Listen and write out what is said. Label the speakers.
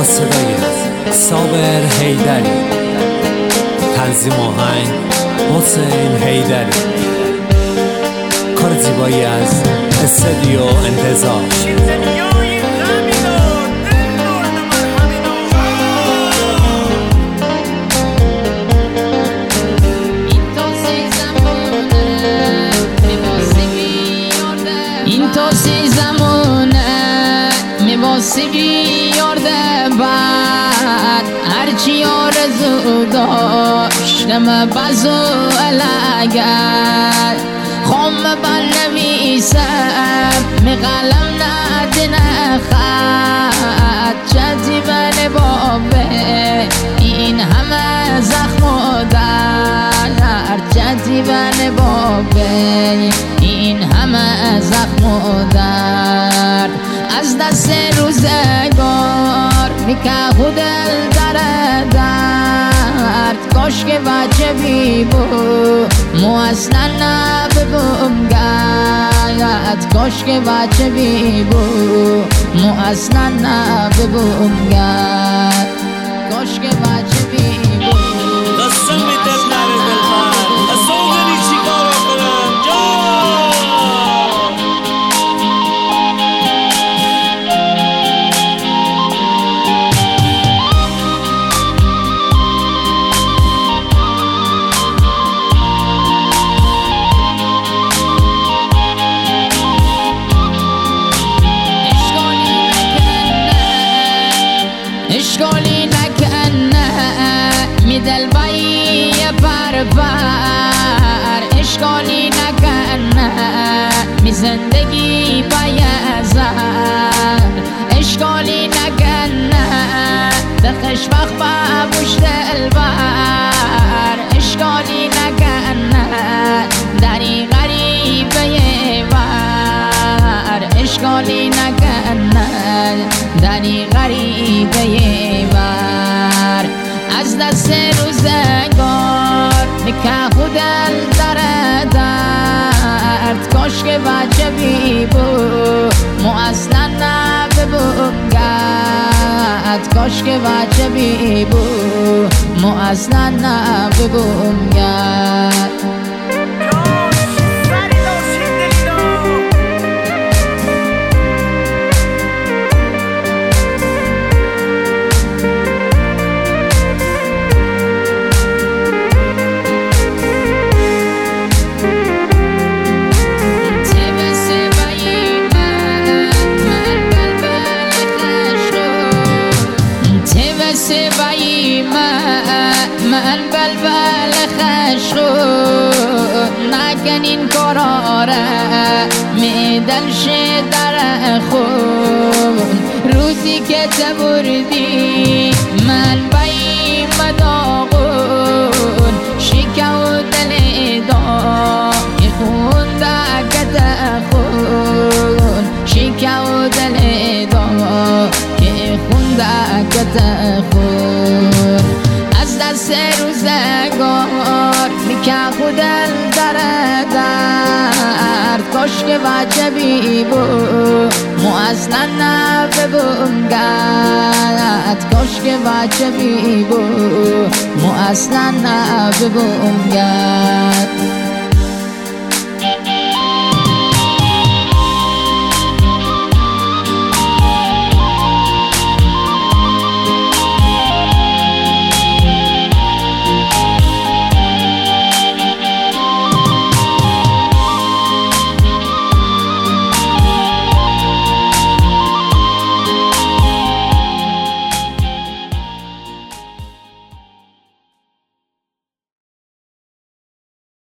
Speaker 1: با صدای صابر حیدری، تنظیم آهنگ حسین حیدری، کار زیبایی از استودیو انتظار.
Speaker 2: این تو سی زمونه میباسگی یارده بعد هرچی آرزو داشتم بازو الگل خم بنویسم می قلم ندنه خط چتی بله بابه این همه زخم و درد چتی بله بابه این همه زخم و درد از دست روزگار میکهو دل درد کاش که بچه بی بو مو اصلا نببم گرد کاش که بچه بی بو مو اصلا نببم گرد کاش که بچه بی بو
Speaker 3: قسم به دل نره دلبر اصلا داری چی کار کنم
Speaker 2: اشکالی نکنه می دل بایی پر پر اشکالی نکنه می زندگی بای زر اشکالی نکنه دخش وقت با مش دل بر اشکالی نکنه دری غریبه بر اشکالی نکنه دری غریبه بر از دست روزگار میکهو دل درد کاش که بچه بی بو مو اصلا نببم گرد کاش که بچه بی بو مو اصلا نببم گرد من بلبل خشخون نکن این کاراره می دلش در خون روزی که تبردی من بایی مداغون شکه و دل دای خون دکت خون شکه و دل دای خون دکت خون از دست روزگار میکهو دل درد کاش که بچه بی بو مو اصلا نببم گرد کاش که بچه بی بو مو اصلا نببم گرد